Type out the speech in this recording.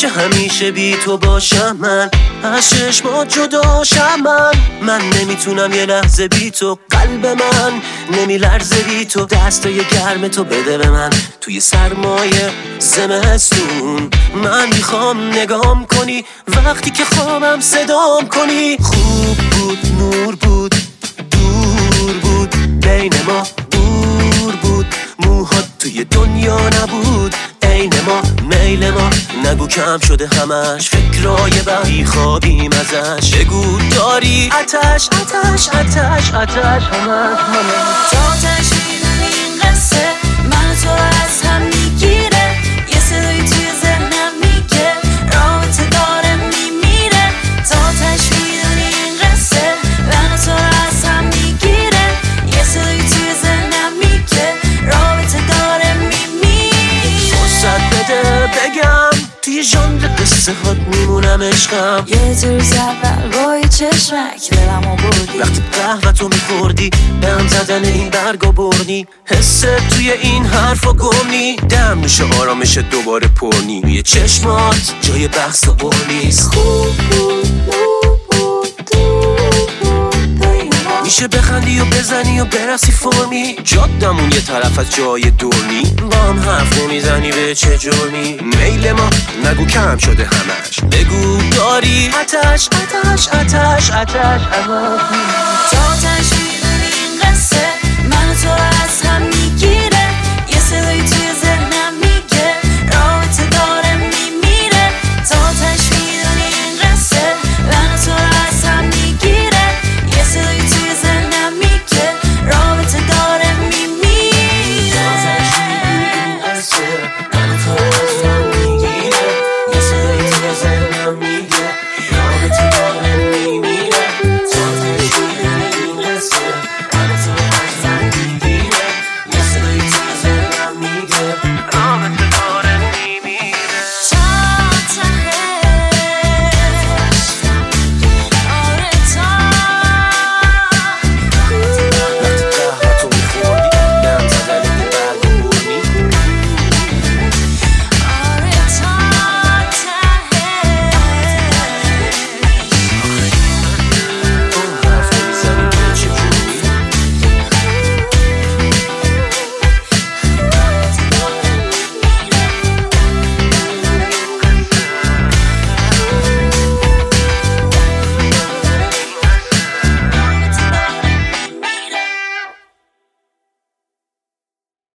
نمیشه همیشه بی تو باشم، من از چشمات جداشم، من نمیتونم یه لحظه بی تو، قلب من نمیلرزه بی تو. دستای گرم تو بده به من توی سرمایه زمستون، من میخوام نگام کنی وقتی که خوابم صدام کنی. خوب بود، نور بود، دور بود بین ما، دور بود موهات توی دنیا نبود عین ما، میل ما نگو کم شده همش، فکرای بی خوابیم ازش. بگو داری آتش آتش آتش آتش همش تا آتش میدونی این قصه من تو از هم میگیره، یه صدایی توی ذهنم میگه رابطه داره میمیره. تا آتش میدونی این قصه من تو از هم میگیره، یه صدایی توی ذهنم میگه رابطه داره میمیره. فرصت بده بگم توی ژانر قصه هات میمونم عشقم. یه روز اول با یه چشمک دلمو بردی، وقتی قهوه تو میخوردی به هم زدن این برگا بردی، حست توی این حرفا گمنی، دم میشه آرامش دوباره پرنی، توی چشمات جای بحث و بر نیست. خوب بود میشه بخندی و بزنی و برقصی فرمی، جادمون یه طرف از جای دورنی، با هم حرف نمیزنی به چه جرمی. میل ما نگو کم شده همش، بگو داری آتش آتش آتش آتش همش. تا آتش